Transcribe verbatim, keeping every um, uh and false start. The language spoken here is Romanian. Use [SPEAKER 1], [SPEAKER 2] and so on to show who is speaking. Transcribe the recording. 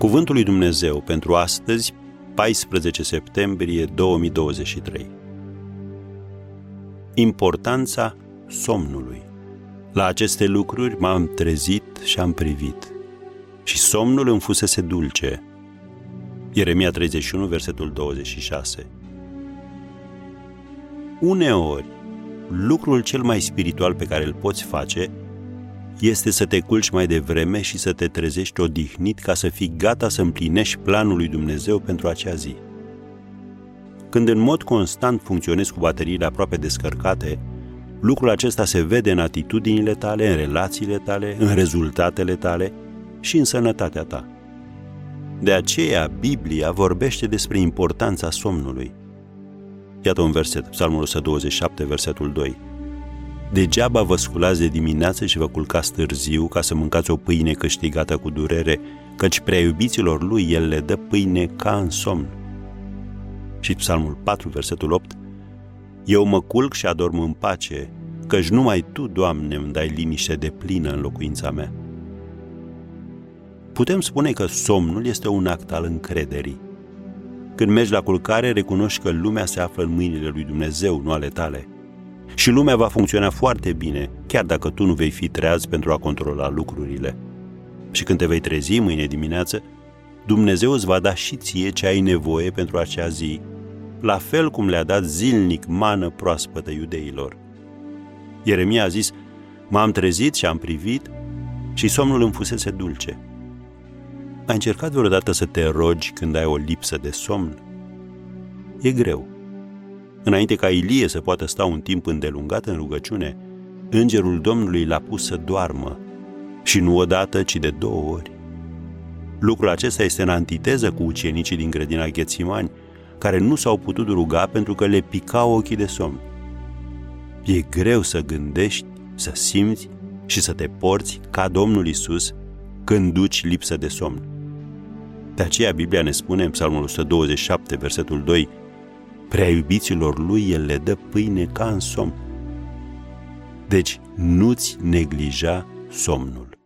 [SPEAKER 1] Cuvântul lui Dumnezeu pentru astăzi, paisprezece septembrie două mii douăzeci și trei. Importanța somnului. La aceste lucruri m-am trezit și am privit, și somnul îmi fusese dulce. Ieremia treizeci și unu, versetul douăzeci și șase. Uneori, lucrul cel mai spiritual pe care îl poți face este să te culci mai devreme și să te trezești odihnit ca să fii gata să împlinești planul lui Dumnezeu pentru acea zi. Când în mod constant funcționezi cu bateriile aproape descărcate, lucrul acesta se vede în atitudinile tale, în relațiile tale, în rezultatele tale și în sănătatea ta. De aceea, Biblia vorbește despre importanța somnului. Iată un verset, Psalmul o sută douăzeci și șapte, versetul doi. Degeaba vă sculați de dimineață și vă culcați târziu ca să mâncați o pâine câștigată cu durere, căci prea iubiților lui el le dă pâine ca în somn. Și Psalmul patru, versetul opt. Eu mă culc și adorm în pace, căci numai Tu, Doamne, îmi dai liniște deplină în locuința mea. Putem spune că somnul este un act al încrederii. Când mergi la culcare, recunoști că lumea se află în mâinile lui Dumnezeu, nu ale tale. Și lumea va funcționa foarte bine, chiar dacă tu nu vei fi treaz pentru a controla lucrurile. Și când te vei trezi mâine dimineață, Dumnezeu îți va da și ție ce ai nevoie pentru acea zi, la fel cum le-a dat zilnic mană proaspătă iudeilor. Ieremia a zis, m-am trezit și am privit și somnul îmi fusese dulce. Ai încercat vreodată să te rogi când ai o lipsă de somn? E greu. Înainte ca Ilie să poată sta un timp îndelungat în rugăciune, îngerul Domnului l-a pus să doarmă, și nu odată, ci de două ori. Lucrul acesta este în antiteză cu ucenicii din grădina Ghetsimani, care nu s-au putut ruga pentru că le picau ochii de somn. E greu să gândești, să simți și să te porți ca Domnul Iisus când duci lipsă de somn. De aceea Biblia ne spune în Psalmul o sută douăzeci și șapte, versetul doi, prea iubiților lui el le dă pâine ca în somn. Deci nu-ți neglija somnul.